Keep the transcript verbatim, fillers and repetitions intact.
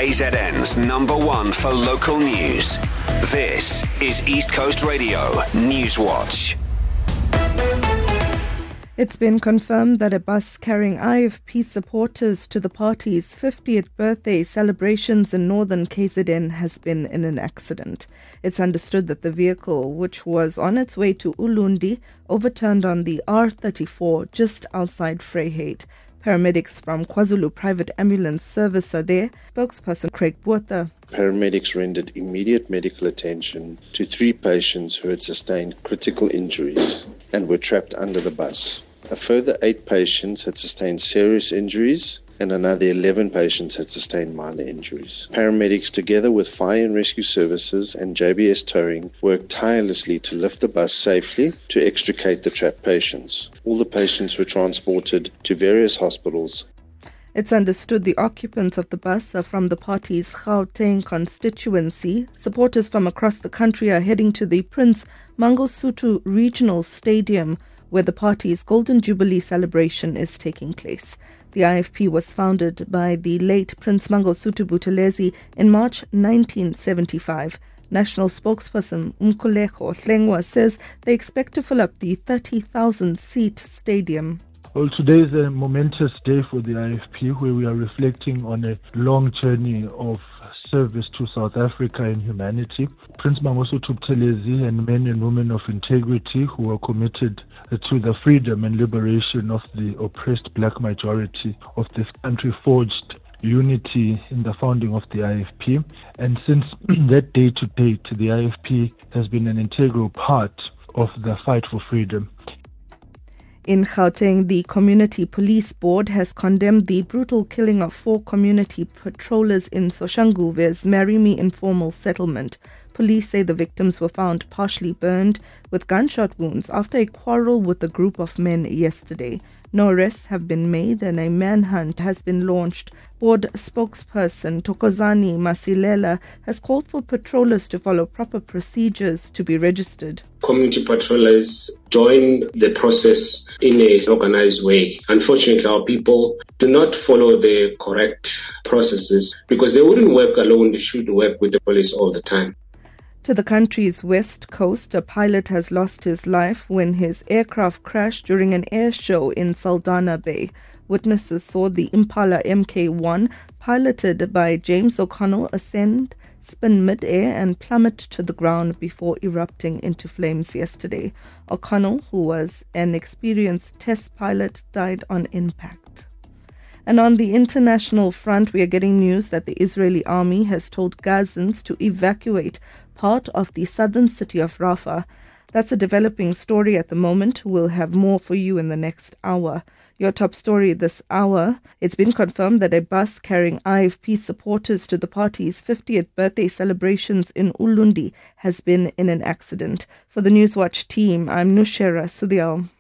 K Z N's number one for local news. This is East Coast Radio News Watch. It's been confirmed that a bus carrying I F P supporters to the party's fiftieth birthday celebrations in northern K Z N has been in an accident. It's understood that the vehicle, which was on its way to Ulundi, overturned on the R thirty-four just outside Vryheid. Paramedics from KwaZulu Private Ambulance Service are there. Spokesperson Craig Botha. Paramedics rendered immediate medical attention to three patients who had sustained critical injuries and were trapped under the bus. A further eight patients had sustained serious injuries and another eleven patients had sustained minor injuries. Paramedics, together with fire and rescue services and J B S towing, worked tirelessly to lift the bus safely to extricate the trapped patients. All the patients were transported to various hospitals. It's understood the occupants of the bus are from the party's Gauteng constituency. Supporters from across the country are heading to the Prince Mangosuthu Regional Stadium, where the party's Golden Jubilee celebration is taking place. The I F P was founded by the late Prince Mangosuthu Buthelezi in March nineteen seventy-five. National spokesperson Mkhuleko Hlengwa says they expect to fill up the thirty thousand seat stadium. Well, today is a momentous day for the I F P, where we are reflecting on a long journey of service to South Africa and humanity. Prince Mangosuthu Buthelezi and men and women of integrity who are committed to the freedom and liberation of the oppressed black majority of this country forged unity in the founding of the I F P. And since that day to date, the I F P has been an integral part of the fight for freedom. In Gauteng, the Community Police Board has condemned the brutal killing of four community patrollers in Soshanguve's Marimi informal settlement. Police say the victims were found partially burned with gunshot wounds after a quarrel with a group of men yesterday. No arrests have been made and a manhunt has been launched. Board spokesperson Tokozani Masilela has called for patrollers to follow proper procedures to be registered. Community patrollers join the process in an organized way. Unfortunately, our people do not follow the correct processes because they wouldn't work alone. They should work with the police all the time. To the country's west coast, a pilot has lost his life when his aircraft crashed during an air show in Saldanha Bay. Witnesses saw the Impala M K one, piloted by James O'Connell, ascend, spin mid-air and plummet to the ground before erupting into flames yesterday. O'Connell, who was an experienced test pilot, died on impact. And on the international front, we are getting news that the Israeli army has told Gazans to evacuate part of the southern city of Rafah. That's a developing story at the moment. We'll have more for you in the next hour. Your top story this hour: it's been confirmed that a bus carrying I F P supporters to the party's fiftieth birthday celebrations in Ulundi has been in an accident. For the Newswatch team, I'm Nushera Sudial.